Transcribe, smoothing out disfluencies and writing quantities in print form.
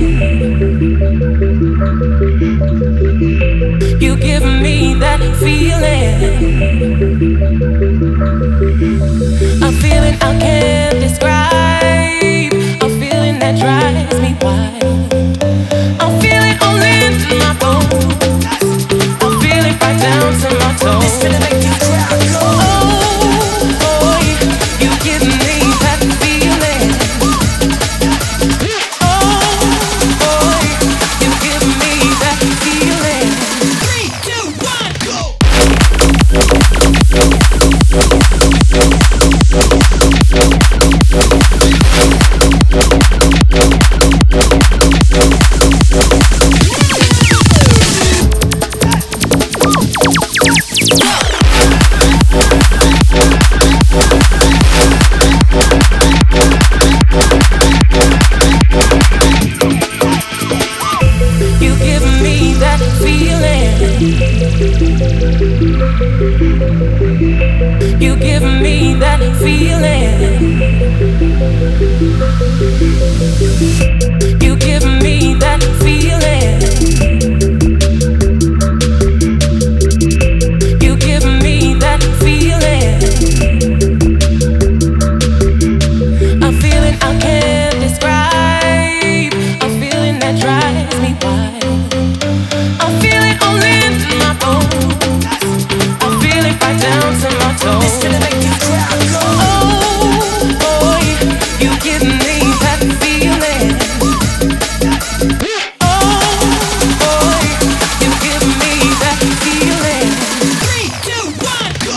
You give me that feeling, a feeling I can't describe, a feeling that drives me wild. I feel it all into my bones, I feel it right down to my toes. This feeling make you cry, go. Oh boy, you give me that feeling. Oh boy, you give me that feeling. 3, 2, 1, go. You give me that feeling. You give me that feeling. You give me that feeling. You give me that feeling. A feeling I can't describe, a feeling that drives me wild. I feel it all into my bones, I feel it right down to my toes. This feeling make you cry, go. Oh boy, you give me that feeling. Oh boy, you give me that feeling. 3, 2, 1, go.